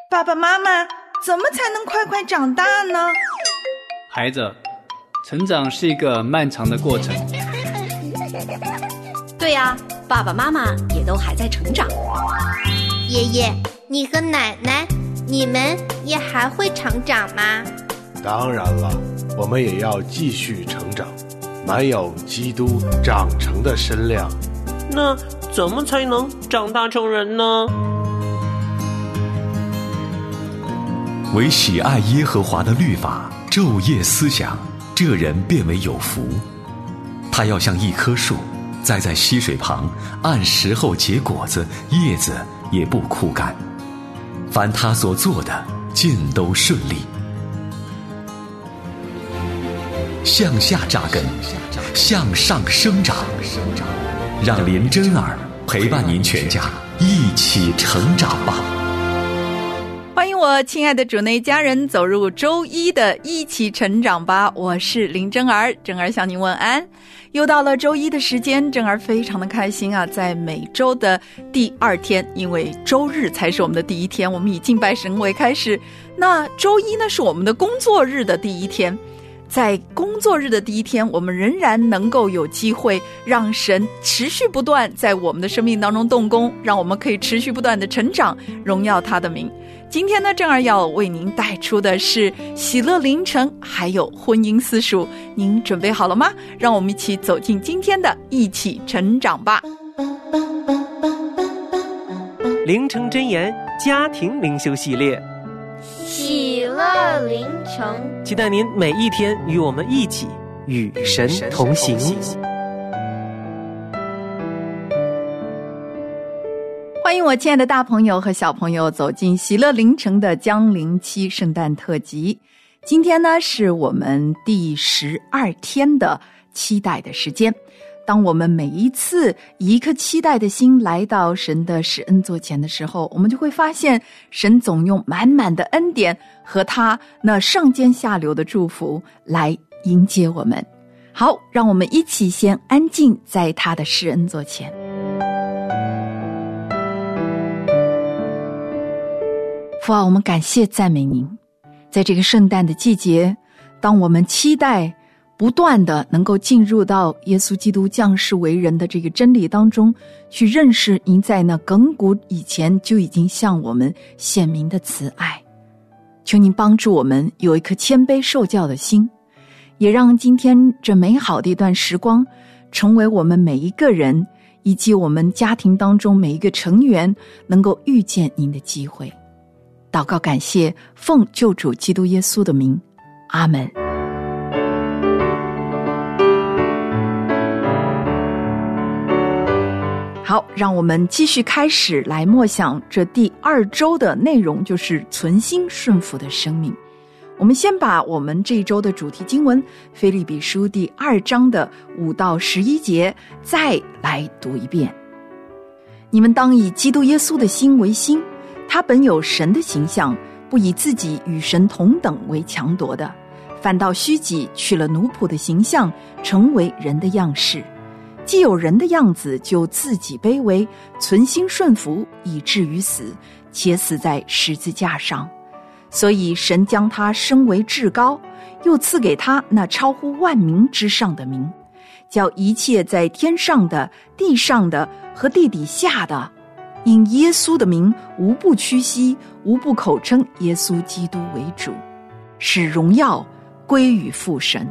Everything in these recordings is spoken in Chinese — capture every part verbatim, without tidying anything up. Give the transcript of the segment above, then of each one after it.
爸爸妈妈，怎么才能快快长大呢？ 孩子，成长是一个漫长的过程。 对呀，爸爸妈妈也都还在成长。 爷爷，你和奶奶，你们也还会成长吗？ 当然了，我们也要继续成长，满有基督长成的身量。 那怎么才能长大成人呢？ 唯喜爱耶和华的律法，昼夜思想，这人便为有福。他要像一棵树，栽在溪水旁，按时候结果子，叶子也不枯干。凡他所做的，尽都顺利。向下扎根，向上生长，让林真儿陪伴您全家一起成长吧。 欢迎我亲爱的主内家人走入周一的一起成长吧，我是林真儿，真儿向您问安。又到了周一的时间，真儿非常的开心啊，在每周的第二天，因为周日才是我们的第一天，我们以敬拜神为开始，那周一呢是我们的工作日的第一天。在工作日的第一天，我们仍然能够有机会让神持续不断在我们的生命当中动工，让我们可以持续不断的成长，荣耀他的名。今天呢，正儿要为您带出的是喜乐凌晨，还有婚姻私塾，您准备好了吗？让我们一起走进今天的一起成长吧。 凌晨箴言家庭灵修系列， 喜乐凌晨， 期待您每一天与我们一起与神同行。 欢迎我亲爱的大朋友和小朋友走进喜乐凌晨的江陵七圣诞特辑。今天呢是我们第十二天的期待的时间。当我们每一次以一颗期待的心来到神的施恩座前的时候，我们就会发现神总用满满的恩典和他那上尖下流的祝福来迎接我们。好，让我们一起先安静在他的施恩座前。父啊，我们感谢赞美您，在这个圣诞的季节，当我们期待不断的能够进入到耶稣基督降世为人的这个真理当中，去认识您在那亘古以前就已经向我们显明的慈爱。求您帮助我们有一颗谦卑受教的心，也让今天这美好的一段时光成为我们每一个人以及我们家庭当中每一个成员能够遇见您的机会。祷告感谢，奉救主基督耶稣的名，阿们。好，让我们继续开始来默想这第二周的内容，就是存心顺服的生命。我们先把我们这一周的主题经文腓立比书第二章的五到十一节再来读一遍。你们当以基督耶稣的心为心，他本有神的形象，不以自己与神同等为强夺的，反倒虚己，取了奴仆的形象，成为人的样式。既有人的样子，就自己卑微，存心顺服，以至于死，且死在十字架上。所以神将他升为至高，又赐给他那超乎万民之上的名，叫一切在天上的、地上的和地底下的，因耶稣的名，无不屈膝，无不口称耶稣基督为主，使荣耀归于父神。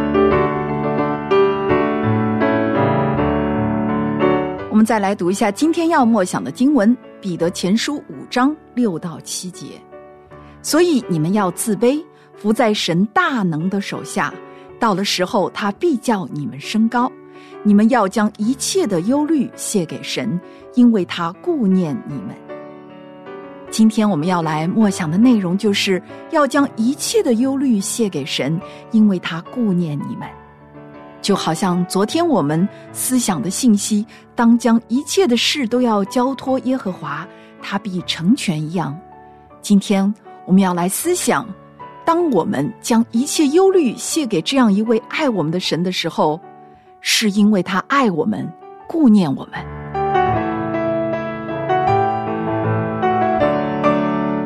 我们再来读一下今天要默想的经文，彼得前书五章六到七节。所以你们要自卑，伏在神大能的手下，到了时候他必叫你们升高。你们要将一切的忧虑卸给神，因为他顾念你们。今天我们要来默想的内容就是要将一切的忧虑卸给神，因为他顾念你们。就好像昨天我们思想的信息，当将一切的事都要交托耶和华，他必成全一样。今天我们要来思想，当我们将一切忧虑卸给这样一位爱我们的神的时候，是因为他爱我们，顾念我们。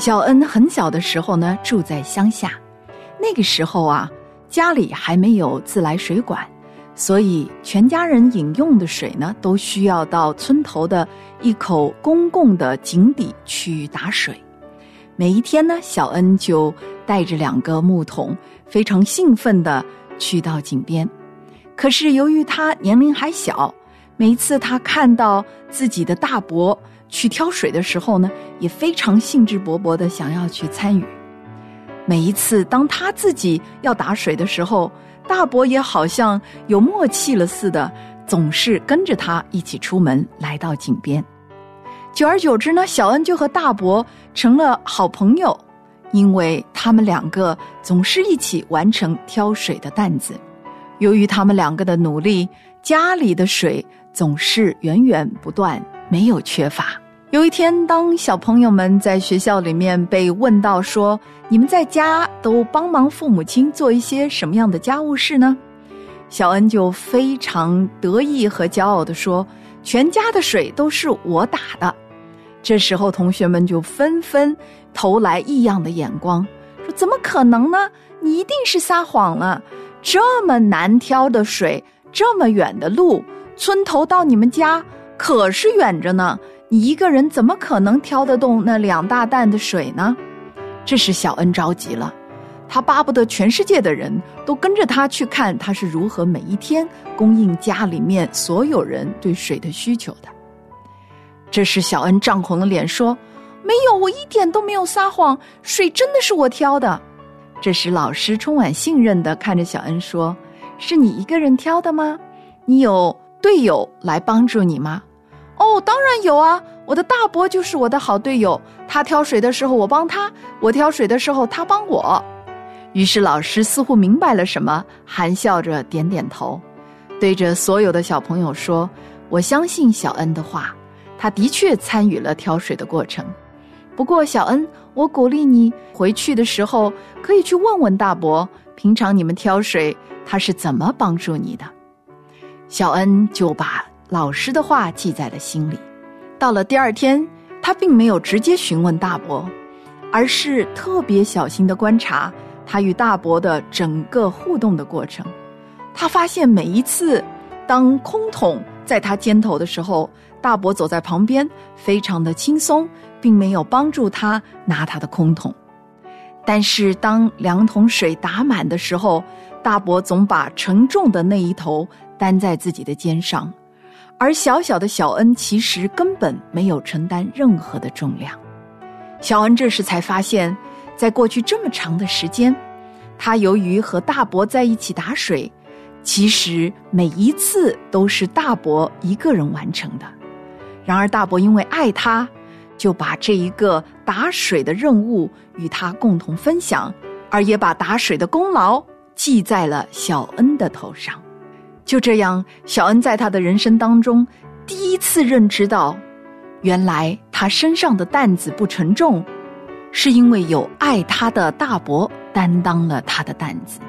小恩很小的时候呢，住在乡下，那个时候啊，家里还没有自来水管，所以全家人饮用的水呢，都需要到村头的一口公共的井底去打水。每一天呢，小恩就带着两个木桶，非常兴奋地去到井边。可是由于他年龄还小，每一次他看到自己的大伯去挑水的时候呢，也非常兴致勃勃地想要去参与。每一次当他自己要打水的时候，大伯也好像有默契了似的，总是跟着他一起出门来到井边。久而久之呢，小恩就和大伯成了好朋友，因为他们两个总是一起完成挑水的担子。由于他们两个的努力，家里的水总是源源不断，没有缺乏。有一天，当小朋友们在学校里面被问到说，你们在家都帮忙父母亲做一些什么样的家务事呢？小恩就非常得意和骄傲地说，全家的水都是我打的。这时候同学们就纷纷投来异样的眼光，说怎么可能呢？你一定是撒谎了，这么难挑的水，这么远的路，村头到你们家可是远着呢，你一个人怎么可能挑得动那两大担的水呢？这时小恩着急了，他巴不得全世界的人都跟着他去看他是如何每一天供应家里面所有人对水的需求的。这时小恩涨红了脸说，没有，我一点都没有撒谎，水真的是我挑的。这时老师充满信任地看着小恩说，是你一个人挑的吗？你有队友来帮助你吗？哦，当然有啊，我的大伯就是我的好队友，他挑水的时候我帮他，我挑水的时候他帮我。于是老师似乎明白了什么，含笑着点点头，对着所有的小朋友说，我相信小恩的话，他的确参与了挑水的过程。不过小恩，我鼓励你回去的时候可以去问问大伯，平常你们挑水他是怎么帮助你的。小恩就把老师的话记在了心里。到了第二天，他并没有直接询问大伯，而是特别小心地观察他与大伯的整个互动的过程。他发现每一次当空桶在他肩头的时候，大伯走在旁边非常的轻松，并没有帮助他拿他的空桶。但是当两桶水打满的时候，大伯总把沉重的那一头担在自己的肩上，而小小的小恩其实根本没有承担任何的重量。小恩这时才发现，在过去这么长的时间，他由于和大伯在一起打水，其实每一次都是大伯一个人完成的。然而大伯因为爱他，就把这一个打水的任务与他共同分享，而也把打水的功劳记在了小恩的头上。就这样，小恩在他的人生当中第一次认知到，原来他身上的担子不沉重，是因为有爱他的大伯担当了他的担子。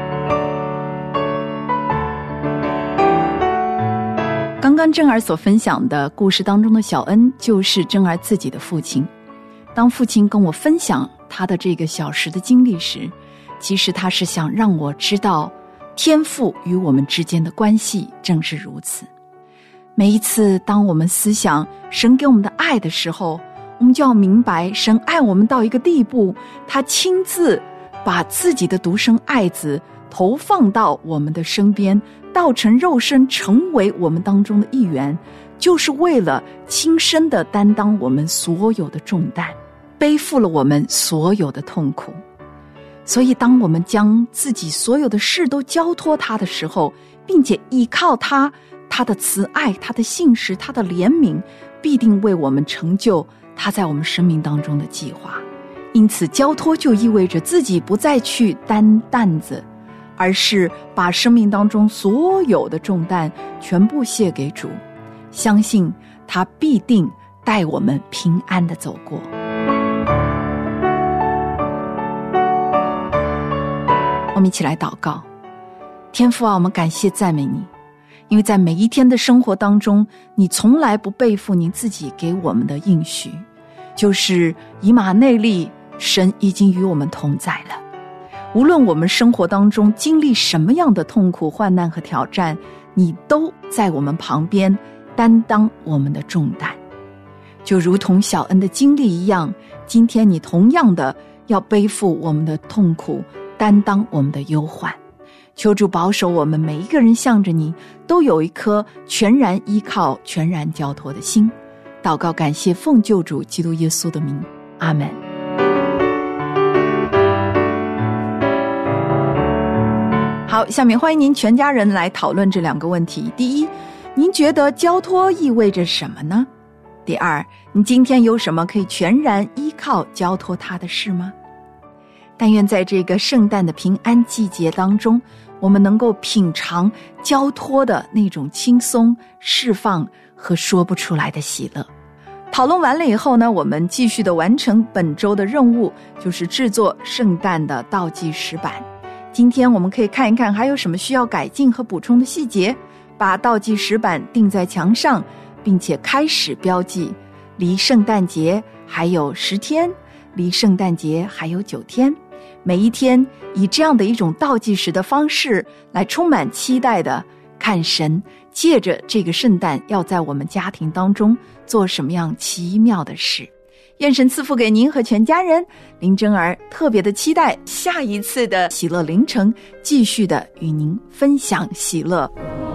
刚刚珍儿所分享的故事当中的小恩，就是珍儿自己的父亲。当父亲跟我分享他的这个小时的经历时，其实他是想让我知道，天父与我们之间的关系正是如此。每一次当我们思想神给我们的爱的时候，我们就要明白，神爱我们到一个地步，他亲自把自己的独生爱子投放到我们的身边，道成肉身，成为我们当中的一员，就是为了亲身的担当我们所有的重担，背负了我们所有的痛苦。所以当我们将自己所有的事都交托他的时候，并且依靠他，他的慈爱，他的信实，他的怜悯，必定为我们成就他在我们生命当中的计划。因此交托就意味着自己不再去担担子，而是把生命当中所有的重担全部卸给主，相信他必定带我们平安地走过。我们一起来祷告。天父啊，我们感谢赞美你，因为在每一天的生活当中，你从来不背负你自己给我们的应许。 就是以马内利，神已经与我们同在了。无论我们生活当中经历什么样的痛苦、患难和挑战，你都在我们旁边担当我们的重担。就如同小恩的经历一样，今天你同样的要背负我们的痛苦，担当我们的忧患。求主保守我们每一个人向着你，都有一颗全然依靠、全然交托的心。祷告感谢奉救主基督耶稣的名，阿们。好，下面欢迎您全家人来讨论这两个问题。第一，您觉得交托意味着什么呢？第二，你今天有什么可以全然依靠交托他的事吗？但愿在这个圣诞的平安季节当中，我们能够品尝交托的那种轻松、释放和说不出来的喜乐。讨论完了以后呢，我们继续的完成本周的任务，就是制作圣诞的倒计时版。今天我们可以看一看还有什么需要改进和补充的细节，把倒计时版钉在墙上，并且开始标记离圣诞节还有十天，离圣诞节还有九天。每一天以这样的一种倒计时的方式来充满期待的看神借着这个圣诞要在我们家庭当中做什么样奇妙的事。愿神赐福给您和全家人。林真儿特别的期待下一次的喜乐凌晨，继续的与您分享喜乐。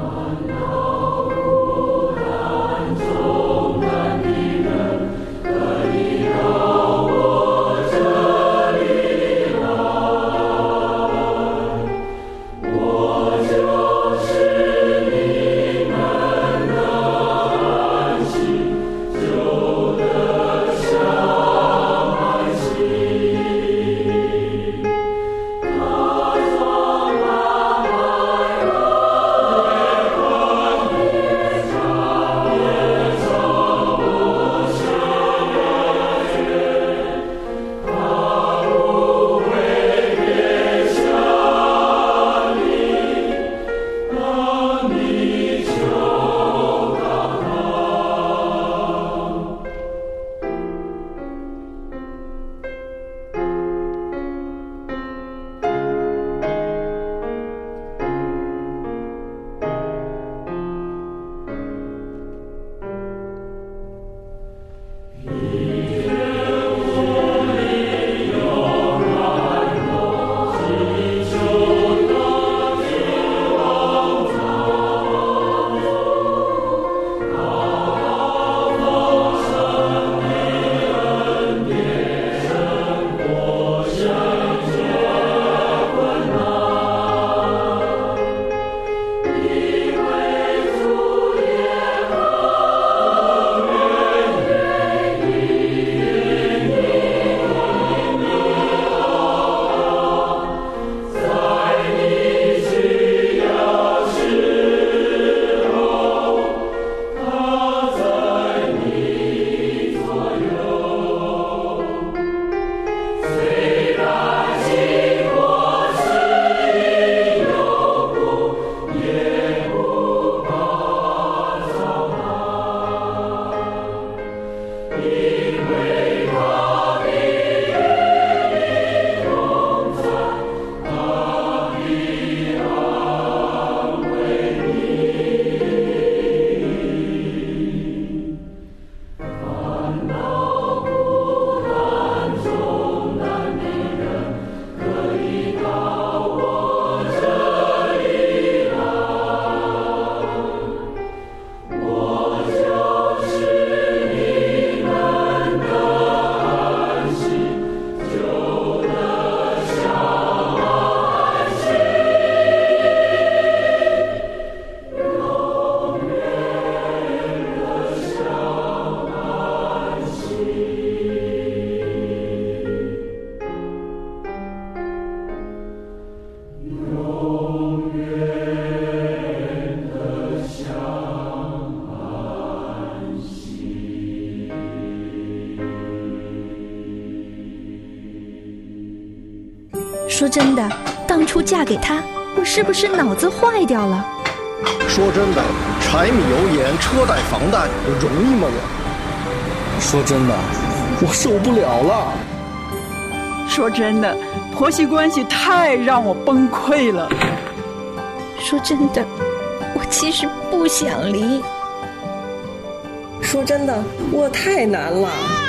说真的，当初嫁给他，我是不是脑子坏掉了？ 说真的，柴米油盐车贷房贷容易吗我？ 说真的， 我受不了了。 说真的，婆媳关系太让我崩溃了。 说真的，我其实不想离。 说真的，我太难了。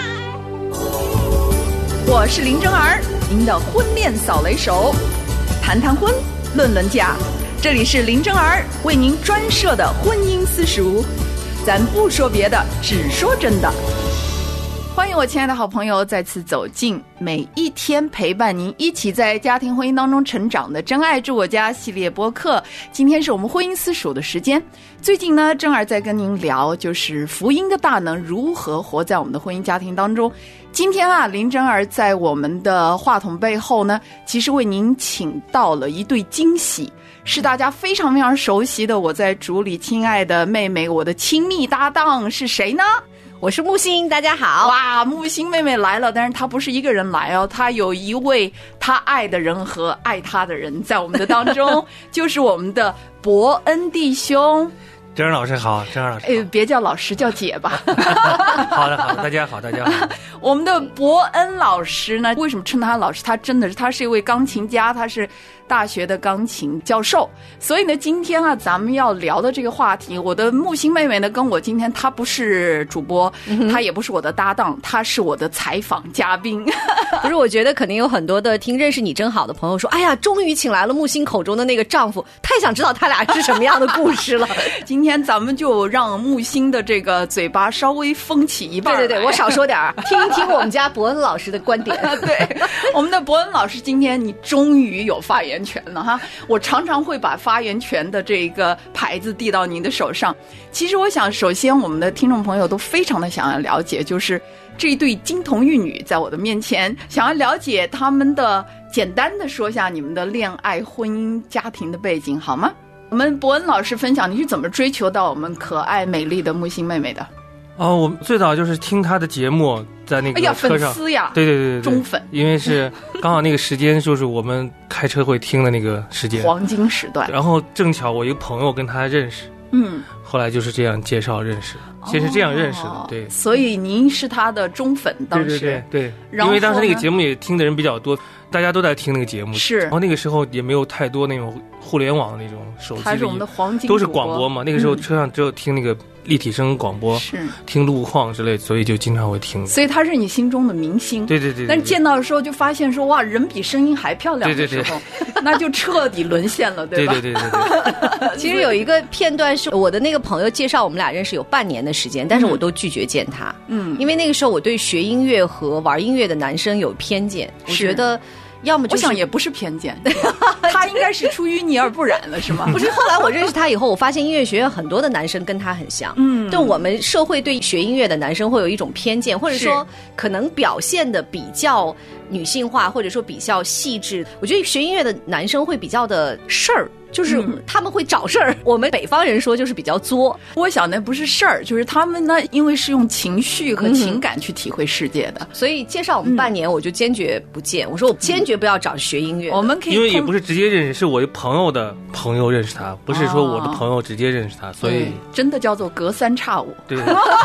我是林真儿，您的婚恋扫雷手，谈谈婚，论论嫁，这里是林真儿为您专设的婚姻私塾，咱不说别的，只说真的。欢迎我亲爱的好朋友再次走进每一天陪伴您一起在家庭婚姻当中成长的真爱住我家系列播客。今天是我们婚姻私塾的时间。最近呢，真儿在跟您聊就是福音的大能如何活在我们的婚姻家庭当中。今天啊，林真儿在我们的话筒背后呢，其实为您请到了一对惊喜，是大家非常非常熟悉的我在主里亲爱的妹妹，我的亲密搭档是谁呢？ 我是木星，大家好。 哇，木星妹妹来了，但是她不是一个人来哦，她有一位她爱的人和爱她的人在我们的当中，就是我们的伯恩弟兄。 真儿老师好，真儿老师好。 哎，别叫老师，叫姐吧。 好的，好的，大家好，大家好。 我们的伯恩老师呢，为什么称他老师？他真的是，他是一位钢琴家，他是大学的钢琴教授。所以呢，今天啊，咱们要聊的这个话题，我的木星妹妹呢，跟我今天她不是主播，嗯、她也不是我的搭档，她是我的采访嘉宾。 不是，我觉得肯定有很多的听认识你真好的朋友说，哎呀，终于请来了木星口中的那个丈夫，太想知道他俩是什么样的故事了。 今天咱们就让木星的这个嘴巴稍微封起一半。 对对对，我少说点儿，听一听我们家伯恩老师的观点。 对，我们的伯恩老师，今天你终于有发言权了哈！我常常会把发言权的这个牌子递到您的手上。其实我想，首先我们的听众朋友都非常的想要了解，就是这一对金童玉女在我的面前，想要了解他们的，简单的说一下你们的恋爱、婚姻、家庭的背景，好吗？我们伯恩老师分享你是怎么追求到我们可爱美丽的木星妹妹的？ 哦，我最早就是听她的节目，在那个车上。 哎呀，粉丝呀！ 对对对对， 忠粉。 因为是刚好那个时间就是我们开车会听的那个时间， 黄金时段。然后正巧我一个朋友跟他认识， 嗯， 后来就是这样介绍认识，先是这样认识的， 哦、 对。 所以您是他的忠粉，当时对对对对，因为当时那个节目也听的人比较多。大家都在听那个节目， 是。 然后那个时候也没有太多那种互联网的那种手机， 它是我们的黄金， 都是广播嘛。那个时候车上只有听那个立体声广播， 是、嗯、 听路况之类，所以就经常会听。 所以他是你心中的明星， 对对 对, 对。 但是见到的时候就发现说，哇，人比声音还漂亮的时候， 对对对那就彻底沦陷了，对吧？ 对对对对对。 其实有一个片段是我的那个朋友介绍我们俩认识有半年的时间，但是我都拒绝见他，嗯，因为那个时候我对学音乐和玩音乐的男生有偏见，我觉得。要么、就是、 我想也不是偏见，他应该是出淤泥而不染了，是吗？ 不是，后来我认识他以后，我发现音乐学院很多的男生跟他很像。嗯，对我们社会对学音乐的男生会有一种偏见，或者说可能表现的比较女性化，或者说比较细致。我觉得学音乐的男生会比较的事儿。就是他们会找事儿、嗯，我们北方人说就是比较作。 我想那不是事儿，就是他们呢，因为是用情绪和情感去体会世界的， 嗯、所以介绍我们半年，我就坚决不见。我说我坚决不要找学音乐、 嗯。我们可以因为也不是直接认识，是我一朋友的朋友认识他，不是说我的朋友直接认识他，哦、所以、嗯、 真的叫做隔三差五。 对。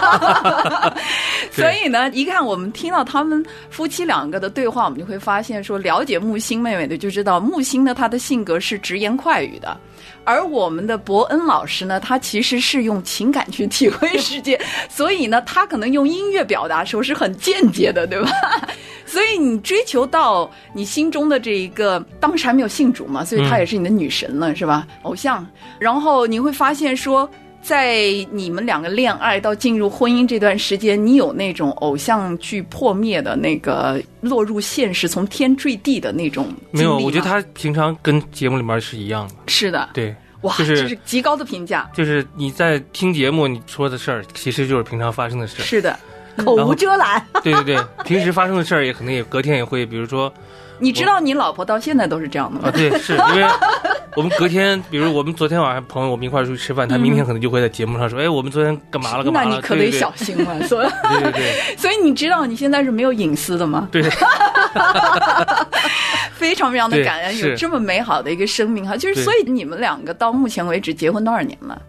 所以呢，一看我们听到他们夫妻两个的对话，我们就会发现说，了解木星妹妹的就知道，木星呢她的性格是直言快语的，而我们的伯恩老师呢，他其实是用情感去体会世界，所以呢，他可能用音乐表达的时候是很间接的，对吧？所以你追求到你心中的这一个，当时还没有信主嘛，所以他也是你的女神了，嗯、是吧？偶像。然后你会发现说，在你们两个恋爱到进入婚姻这段时间，你有那种偶像剧破灭的那个落入现实、从天坠地的那种经历吗？ 没有，我觉得他平常跟节目里面是一样的。 是的， 对， 哇， 就是、 这是极高的评价。 就是你在听节目，你说的事儿其实就是平常发生的事。 是的，口无遮拦。 对对对，平时发生的事儿也可能也隔天也会，比如说。 你知道你老婆到现在都是这样的吗？ 啊，对，是因为我们隔天，比如我们昨天晚上朋友我们一块儿出去吃饭，他明天可能就会在节目上说，哎，我们昨天干嘛了干嘛了？ 那你可得小心了，所以对对对， 所以你知道你现在是没有隐私的吗？ 对， 非常非常的感恩有这么美好的一个生命哈，就是所以你们两个到目前为止结婚多少年了？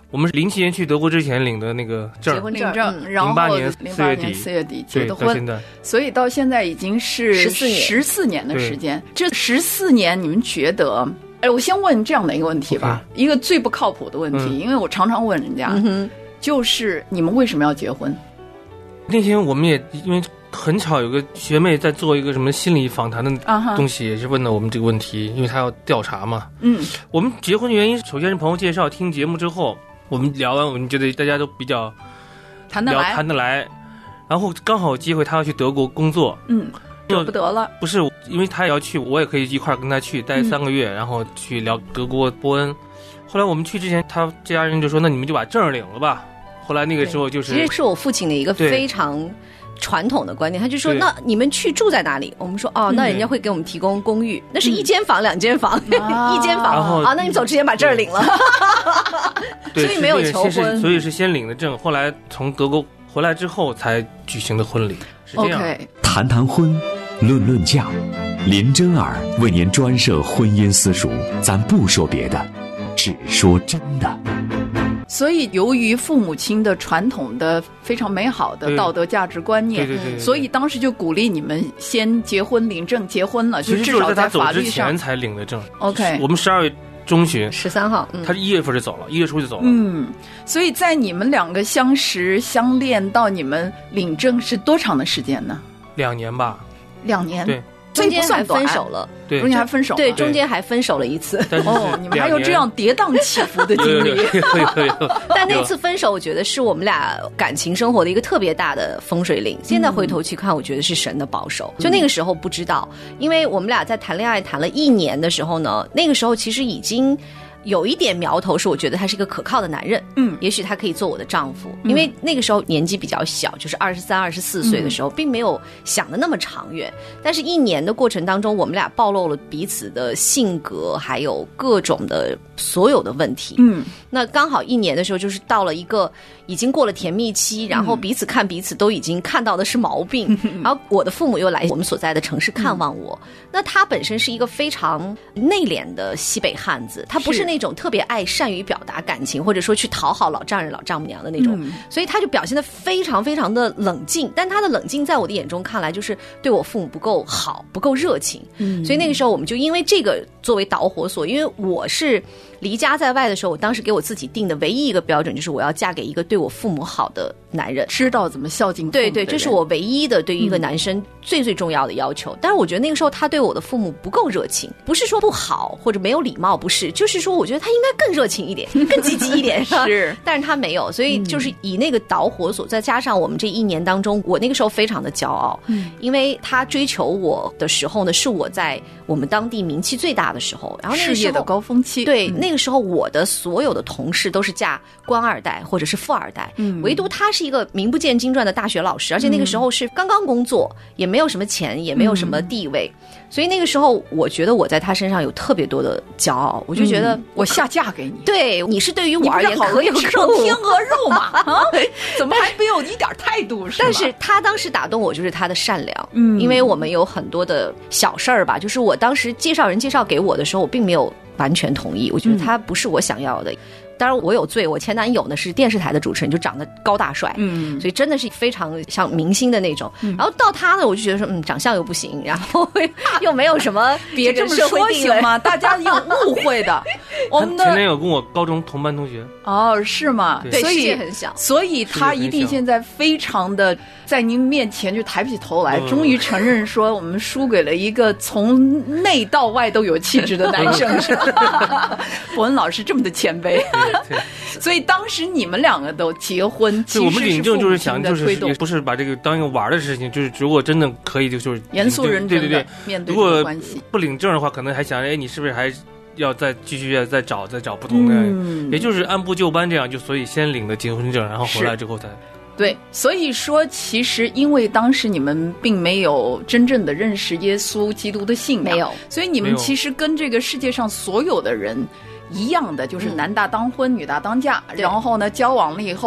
我们零七年去德国之前领的那个证， 结婚领证， 嗯、 然后零八年零八年四月底结的婚， 到现在， 所以到现在已经是十四年十四年的时间。这十四年，你们觉得？哎，我先问这样的一个问题吧， okay. 一个最不靠谱的问题，嗯、因为我常常问人家， 嗯、 就是你们为什么要结婚？ 那天我们也因为很巧，有个学妹在做一个什么心理访谈的东西，也是问到我们这个问题，因为她要调查嘛。 嗯， 我们结婚的原因，首先是朋友介绍，听节目之后，我们聊完，我们觉得大家都比较谈得来， 谈得来，然后刚好有机会，她要去德国工作， 嗯，舍不得了。 不是，因为她也要去，我也可以一块跟她去待三个月，嗯、然后去聊德国波恩。后来我们去之前，她家人就说：“那你们就把证领了吧。”后来那个时候就是， 其实是我父亲的一个非常传统的观念，他就说：“那你们去住在哪里？”我们说：“哦，那人家会给我们提供公寓，那是一间房、两间房、一间房啊。那你走之前把证领了，所以没有求婚， 所以是先领的证，后来从德国回来之后才举行的婚礼，是这样。 Okay. 谈谈婚，论论嫁，林真儿为您专设婚姻私塾，咱不说别的，只说真的。 所以由于父母亲的传统的非常美好的道德价值观念， 对对 对, 对, 对， 所以当时就鼓励你们先结婚领证，结婚了，就至少在法律上。 其实就是在他走之前才领的证。 OK， 我们十二月中旬， 十三号， 嗯、他一月份就走了，一月初就走了。 嗯，所以在你们两个相识相恋到你们领证是多长的时间呢？ 两年吧。 两年。 对。 中间还分手了， 对， 中间还分手了， 对，中间还分手了一次。 哦，你们还有这样跌宕起伏的经历。 但那次分手，我觉得是我们俩感情生活的一个特别大的风水岭。现在回头去看，我觉得是神的保守。就那个时候不知道，因为我们俩在谈恋爱谈了一年的时候呢，那个时候其实已经有一点苗头，是我觉得他是一个可靠的男人，嗯，也许他可以做我的丈夫，因为那个时候年纪比较小，就是二十三、二十四岁的时候，并没有想的那么长远。但是，一年的过程当中，我们俩暴露了彼此的性格，还有各种的所有的问题。嗯，那刚好一年的时候，就是到了一个已经过了甜蜜期，然后彼此看彼此都已经看到的是毛病，嗯、然后我的父母又来我们所在的城市看望我。嗯、那他本身是一个非常内敛的西北汉子，他不是那。那种特别爱善于表达感情，或者说去讨好老丈人老丈母娘的那种、嗯、所以他就表现得非常非常的冷静，但他的冷静在我的眼中看来就是对我父母不够好，不够热情、嗯、所以那个时候我们就因为这个作为导火索，因为我是离家在外的时候，我当时给我自己定的唯一一个标准就是我要嫁给一个对我父母好的男人， 知道怎么孝敬父母的人。 对对，这是我唯一的对于一个男生最最重要的要求、嗯、但是我觉得那个时候他对我的父母不够热情，不是说不好或者没有礼貌，不是，就是说我觉得他应该更热情一点更积极一点是， 但是他没有，所以就是以那个导火索、嗯、再加上我们这一年当中，我那个时候非常的骄傲、嗯、因为他追求我的时候呢，是我在我们当地名气最大的时候，然后那个时候事业的高峰期。 对、 嗯、 那个时候我的所有的同事都是嫁官二代或者是富二代、嗯、唯独他是一个名不见经传的大学老师，而且那个时候是刚刚工作、嗯、也没有什么钱，也没有什么地位、嗯、所以那个时候我觉得我在他身上有特别多的骄傲，我就觉得、 嗯、我下嫁给你， 对，你是对于我而言可有吃上天鹅肉嘛啊，怎么还没有一点态度？是但是他当时打动我就是他的善良，嗯，因为我们有很多的小事儿吧，就是我当时介绍人介绍给我的时候，我并没有完全同意，我觉得他不是我想要的。嗯，当然我有罪，我前男友呢是电视台的主持人，就长得高大帅，嗯，所以真的是非常像明星的那种、嗯、然后到他呢我就觉得说嗯，长相又不行，然后又没有什么别这么说行吗？大家有误会的我们的前男友跟我高中同班同学。 哦，是吗？ 对， 所以世界很小， 所以他一定现在非常的在您面前就抬不起头来、嗯、终于承认说我们输给了一个从内到外都有气质的男生是吧？伯恩老师这么的谦卑所以当时你们两个都结婚，其实我们领证就是想就是也不是把这个当一个玩的事情，就是如果真的可以就就是严肃认真的对对对面对这个关系。 如果不领证的话，可能还想哎，你是不是还要再继续再找再找不同的、嗯、也就是按部就班这样，就所以先领的结婚证，然后回来之后才对。所以说其实因为当时你们并没有真正的认识耶稣基督的信仰， 没有， 所以你们其实跟这个世界上所有的人一样的，就是男大当婚、嗯、女大当嫁，然后呢交往了以后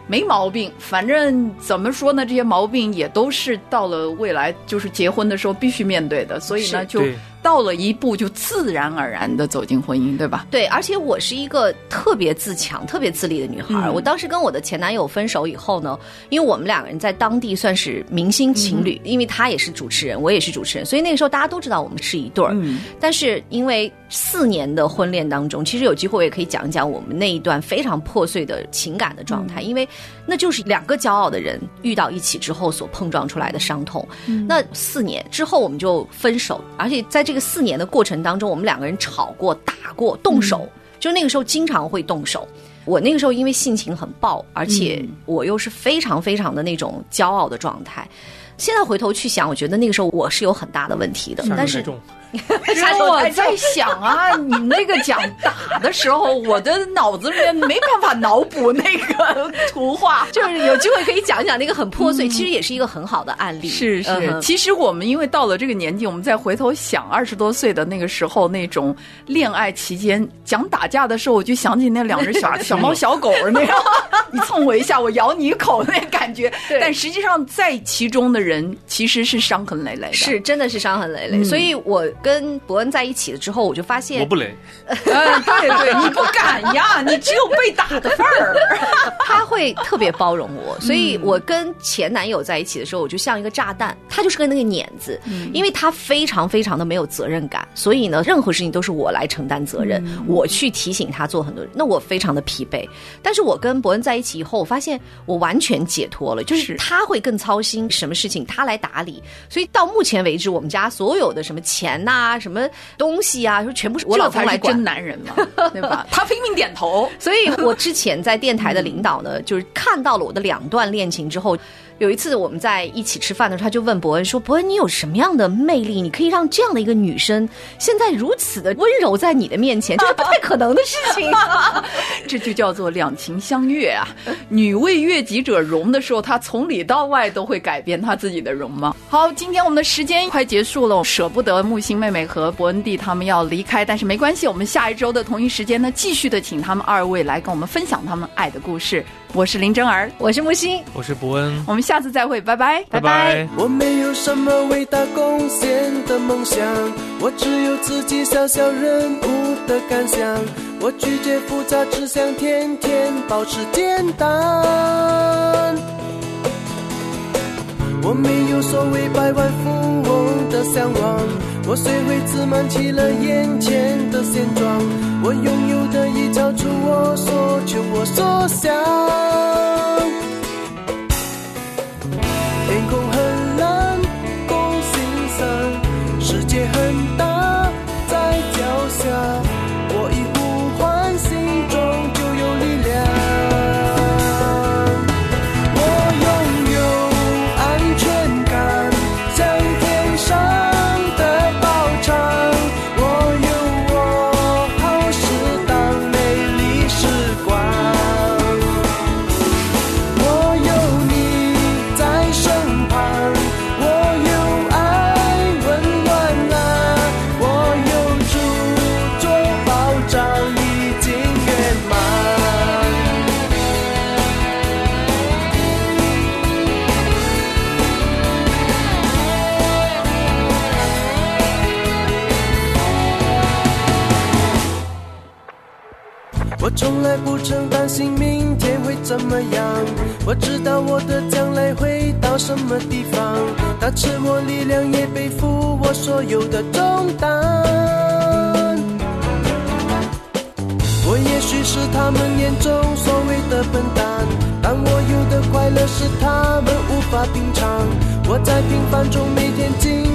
没毛病，反正怎么说呢，这些毛病也都是到了未来就是结婚的时候必须面对的，所以呢就到了一步就自然而然的走进婚姻，对吧？ 对，而且我是一个特别自强特别自立的女孩、嗯、我当时跟我的前男友分手以后呢，因为我们两个人在当地算是明星情侣、嗯、因为他也是主持人我也是主持人，所以那个时候大家都知道我们是一对儿、嗯、但是因为四年的婚恋当中，其实有机会我也可以讲一讲我们那一段非常破碎的情感的状态、嗯、因为那就是两个骄傲的人遇到一起之后所碰撞出来的伤痛、嗯、那四年之后我们就分手，而且在这个四年的过程当中我们两个人吵过打过动手、嗯、就那个时候经常会动手。我那个时候因为性情很暴，而且我又是非常非常的那种骄傲的状态，现在回头去想，我觉得那个时候我是有很大的问题的，但是我在想啊，你那个讲打的时候，我的脑子里面没办法脑补那个图画， 就是有机会可以讲一讲那个很破碎、嗯、其实也是一个很好的案例。 是是、嗯、其实我们因为到了这个年纪，我们再回头想二十多岁的那个时候那种恋爱期间讲打架的时候，我就想起那两只小小猫小狗那样你蹭我一下我咬你一口那感觉，但实际上在其中的人其实是伤痕累累的， 是真的是伤痕累累、嗯、所以我跟伯恩在一起了之后，我就发现我不累、 呃、对对，你不敢呀，你只有被打的份儿他会特别包容我，所以我跟前男友在一起的时候，我就像一个炸弹，他就是个那个碾子、嗯、因为他非常非常的没有责任感，所以呢任何事情都是我来承担责任、嗯、我去提醒他做很多，那我非常的疲惫。但是我跟伯恩在一起以后，我发现我完全解脱了，就是他会更操心什么事情他来打理，所以到目前为止我们家所有的什么钱啊什么东西啊全部是我老公来管， 这才是真男人嘛对吧？他拼命点头。 所以我之前在电台的领导呢、嗯、就是看到了我的两段恋情之后，有一次我们在一起吃饭的时候，他就问伯恩说，伯恩你有什么样的魅力，你可以让这样的一个女生现在如此的温柔在你的面前，这是不太可能的事情这就叫做两情相悦啊女为悦己者容的时候，她从里到外都会改变她自己的容貌。好，今天我们的时间快结束了，舍不得木星妹妹和伯恩弟他们要离开，但是没关系，我们下一周的同一时间呢，继续的请他们二位来跟我们分享他们爱的故事。我是林真儿， 我是木星， 我是伯恩， 我们下次再会，拜拜， 拜拜。 我没有什么伟大贡献的梦想，我只有自己小小人物的感想，我拒绝复杂，只想天天保持简单。我没有所谓百万富翁的向往，我虽会自满起了眼前的现状，我拥有的已超出我所求我所想。天空很蓝，空心散，世界很大，在脚下，我一呼唤，心中就有力量。我拥有安全感，像天上的宝藏，我有我好适当美丽时光，我有你在身旁，我有爱温暖啊，我有主做保障，已经圆满。我从来不曾担心明天会怎么样，我知道我的将来会到什么地方，它赐我力量，也背负我所有的重担。我也许是他们眼中所谓的笨蛋，但我有的快乐是他们无法品尝，我在平凡中每天经